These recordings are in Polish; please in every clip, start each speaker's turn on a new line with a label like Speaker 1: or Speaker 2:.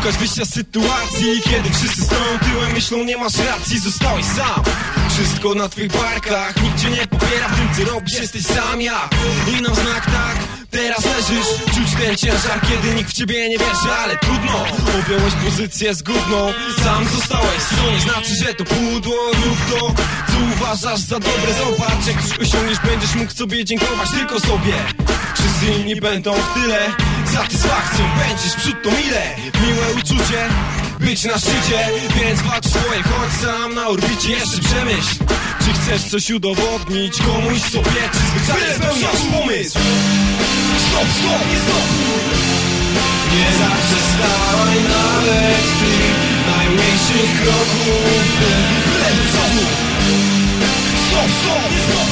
Speaker 1: szukać wyjścia z sytuacji. Kiedy wszyscy stoją tyłem, myślą nie masz racji, zostałeś sam. Wszystko na twych barkach, nikt cię nie popiera w tym co robisz, jesteś sam jak. I na znak tak, teraz leżysz. Czuć ten ciężar, kiedy nikt w ciebie nie wierzy. Ale trudno, objąłeś pozycję zgubną. Sam zostałeś, co nie znaczy, że to pudło. Rób to, co uważasz za dobre. Zobacz, jak coś osiągniesz, będziesz mógł sobie dziękować tylko sobie. Wszyscy inni będą w tyle. Satysfakcją będziesz przód to mile. Miłe uczucie, być na szczycie. Więc walcz swoje, chodź sam na orbicie. Jeszcze przemyśl, czy chcesz coś udowodnić komuś sobie, czy zwyczajnie spełniasz pomysł. Stop, stop, nie stop. Nie zaprzestawaj nawet tych najmniejszych kroków. Byle do przodu. Stop, stop, nie stop.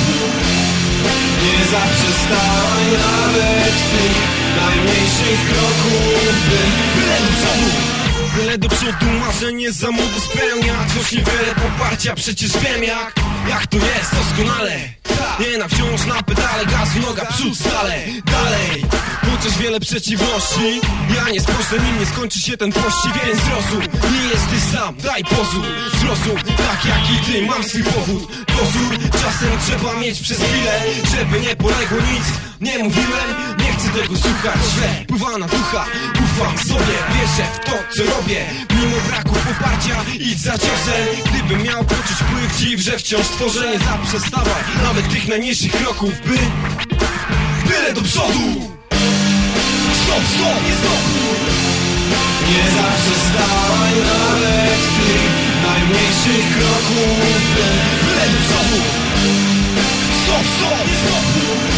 Speaker 1: Nie zaprzestawaj nawet tych najmniejszych kroków. Byle do przodu. Byle do przodu, marzenie za młodo spełniać. Choć niewiele poparcia, przecież wiem jak to jest doskonale. Nie na wciąż na pedale, gazu, noga, przód stale. Dalej, chociaż wiele przeciwności, ja nie spojrzę, nim nie skończy się ten pościg. Więc zrozum, nie jesteś sam, daj pozór. Zrozum, tak jak i ty, mam swój powód. Dozór, czasem trzeba mieć przez chwilę, żeby nie poległo nic. Nie mówiłem, nie chcę tego słuchać. Źle, pływa na ducha, ufam sobie. Wierzę w to, co robię, mimo braku poparcia, idź za ciosem. Gdybym miał poczuć wpływ dziw, że wciąż tworzę, nie zaprzestawaj nawet tych najmniejszych kroków, byle do przodu. Stop, stop, nie stop. Nie zaprzestawaj nawet tych najmniejszych kroków, byle do przodu. Stop, stop, nie stop.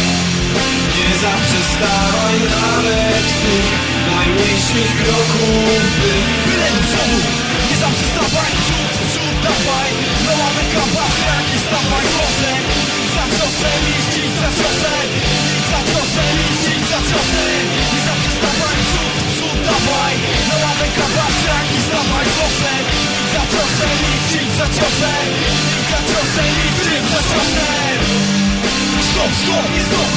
Speaker 1: Nie zaprzestawaj nawet tych najmniejszych kroków, byle do przodu. Nie zaprzestawaj, przód, dawaj. No mamy kapas, jak nie stawaj głosem. Za ciosem, iść za ciosem. Za ciosem, iść za ciosem. Nie zaprzestawaj, przód, dawaj. No mamy kapas, jak nie stawaj głosem. Za ciosem, iść za ciosem. Za ciosem, iść za ciosem. Stop, stop, nie stop.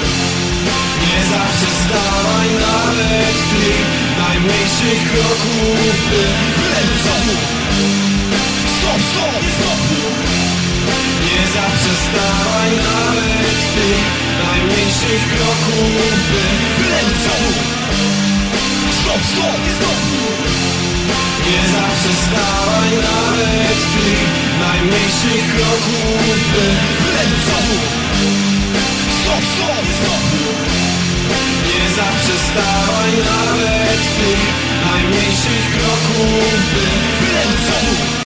Speaker 1: Nie zaprzestawaj nawet tych najmniejszych kroków, byle do przodu. Stop, stop, nie stop. Nie zaprzestawaj nawet tych najmniejszych kroków, byle do przodu. Stop, stop, nie stop. Nie zaprzestawaj nawet tych najmniejszych kroków, byle do przodu. Stop, stop, nie stop. Nie zaprzestawaj nawet tych najmniejszych kroków, byle do przodu.